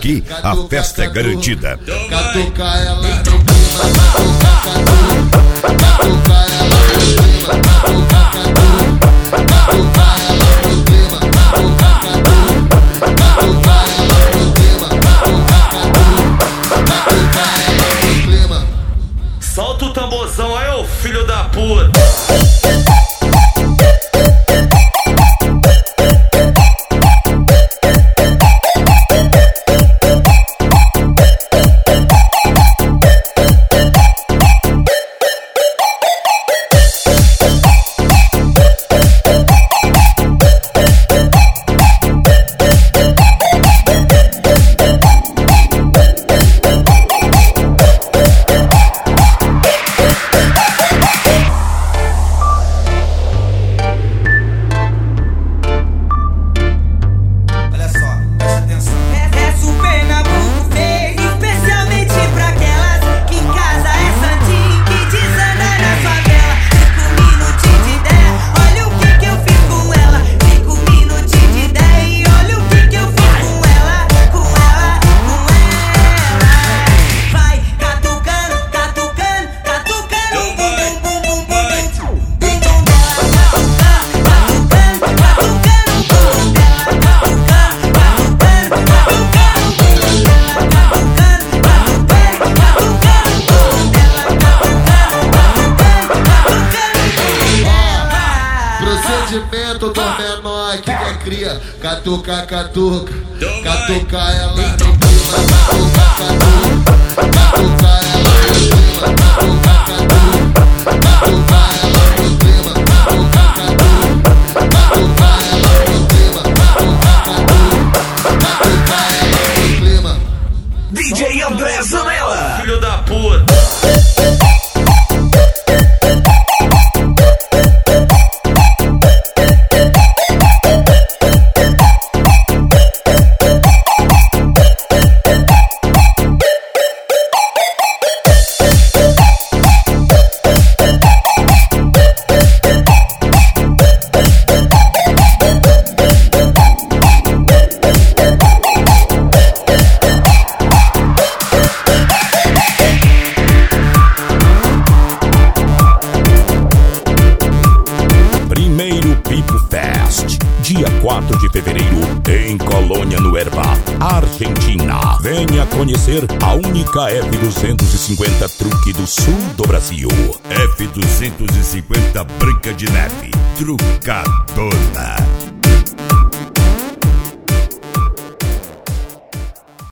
aqui a festa é garantida. Catuca ela no clima, catuca ela no clima, catuca ela no clima, solta o tamborzão aí, ô filho da puta. Procedimento do menor que é cria. Catuca, catuca, catuca ela no clima, catuca, catuca, catuca ela no clima, catuca, catuca, catuca ela no clima, catuca, catuca, catuca ela no clima, catuca, catuca, catuca ela no clima. DJ André Zanella, filho da puta. Dia 4 de fevereiro, em Colônia, no Herba, Argentina. Venha conhecer a única F250 truque do sul do Brasil. F250 Branca de Neve, trucadona.